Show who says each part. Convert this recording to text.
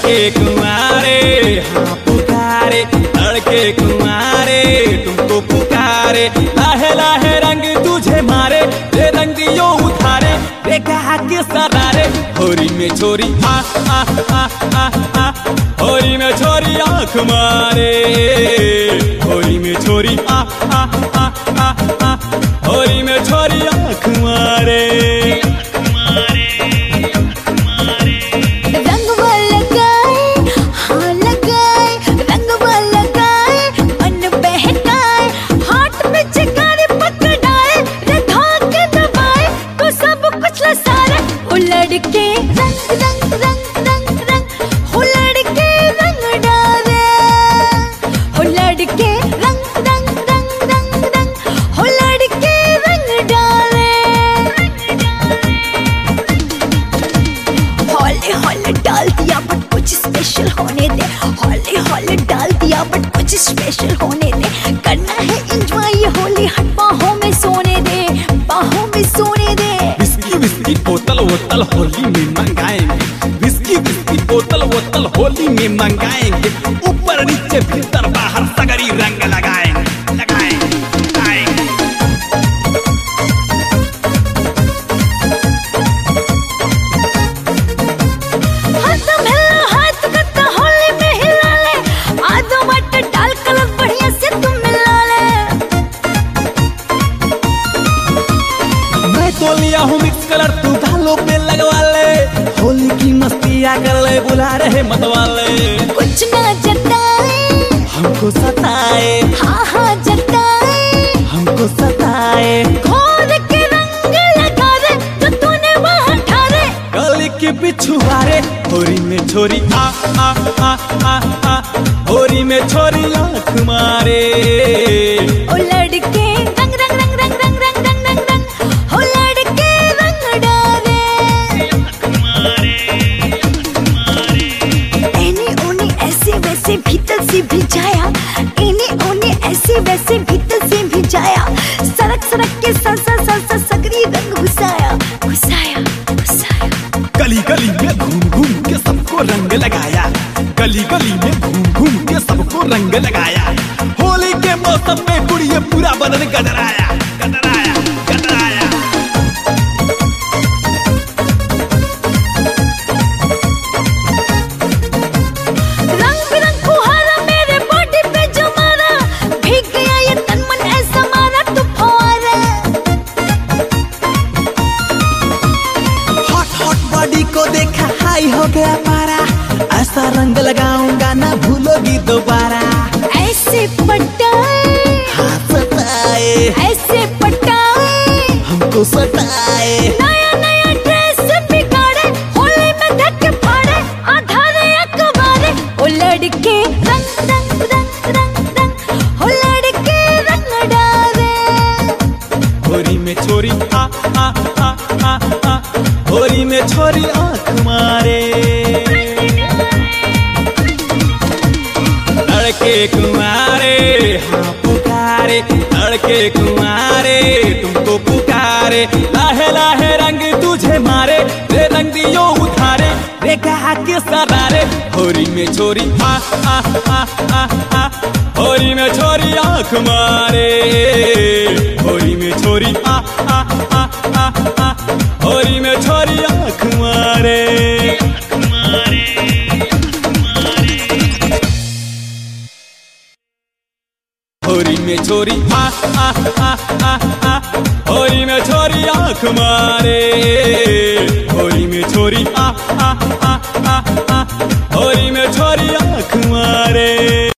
Speaker 1: लड़के कुंवारे हाँ पुकारे, लड़के कुंवारे तुमको पुकारे, लाहे लाहे रंग तुझे मारे, रे रंग दियो उधारे, रे कहा के सरारे, होरी में छोरी आ आ आ आ आ, होरी में छोरी आँख मारे, होरी में छोरी आ आ आ आ आ, होरी में छोरी आँख मारे।
Speaker 2: लड़के रंग रंग रंग रंग रंग हो लड़के रंग डाले, हो लड़के रंग रंग रंग रंग रंग हो लड़के रंग डाले। हौले हौले डाल दिया बट कुछ स्पेशल होने दे, हौले हौले डाल दिया बट कुछ स्पेशल होने दे, करना है एंजॉय ये होली, हट बाहों में सोने दे, बाहों में सोने दे।
Speaker 1: विस्की बोतल वोतल होली में मंगाएंगे, विस्की विस्की बोतल वोतल होली में मंगाएंगे, ऊपर नीचे भीतर बाहर सगरी रंग लगाएंगे लगाएंगे लगाएंगे।
Speaker 2: हाथ मिला हाथ करता होली में हिला ले, आधो मट डाल कलर बढ़िया से तुम मिला ले।
Speaker 1: मैं तो लिया हूँ मिक्स कलर, तू गालों पे लगवा ले, होली की मस्ती आकर ले, बुला रहे मतवाले।
Speaker 2: कुछ ना जताए
Speaker 1: हमको सताए,
Speaker 2: हाँ हाँ जताए
Speaker 1: हमको सताए,
Speaker 2: घोर के रंग लगा दे तो तूने वहाँ ठारे,
Speaker 1: गली के पिछुआरे, होरी में छोरी आ आ आ आ आ, होरी में छोरी आँख मारे।
Speaker 2: ओ लड़के रंग रंग रंग रंग रंग रंग रंग रंग रंग हो लड़के रंग डाले। एने ओने ऐसे वैसे भीतर से भी जाया, एने ओने ऐसे वैसे भीतर से भी जाया, सड़क सड़क के सर सर सर सर सकरी रंग घुसाया घुसाया घुसाया।
Speaker 1: गली गली में घूम घूम के सबको रंग लगाया, गली गली में घूम घूम के सबको रंग लगाया, होली के मौसम में कुड़िए पूरा बदन गदराया गदराया गदराया।
Speaker 2: रंग बिरंग फुहारा मेरे बॉडी पे जो मारा, भीग गया ये तन मन ऐसा मारा तू फुहारा।
Speaker 1: हॉट हॉट बॉडी को देखा हाई हो गया पारा, ऐसा रंग लगाऊंगा ना भूलोगी दोबारा।
Speaker 2: ऐसे पटाए
Speaker 1: हाथ सताए,
Speaker 2: ऐसे पटाए
Speaker 1: हमको सताए,
Speaker 2: नया नया ड्रेस बिगाड़े, होली में धक्के फाड़े, आधारे अखबारे। ओ लड़के रंग रंग रंग रंग रंग हो लड़के रंग डाले।
Speaker 1: होरी में छोरी आ आ आ आ आ, होरी में छोरी आँख मारे। लड़के कुंवारे हाँ पुकारे, लड़के कुंवारे तुमको पुकारे, लाहे लाहे रंग तुझे मारे, रे रंग दियो उधारे, रे कहा के सरारे, होरी में छोरी आ आ आ आ आ, होरी में छोरी आँख मारे, होरी में छोरी आ आ आ आ आ, होरी में छोरी आँख मारे। होरी में छोरी आ आ आ आ आ, होरी में छोरी आँख मारे, होरी में छोरी आ आ आ आ आ, होरी में छोरी आँख मारे।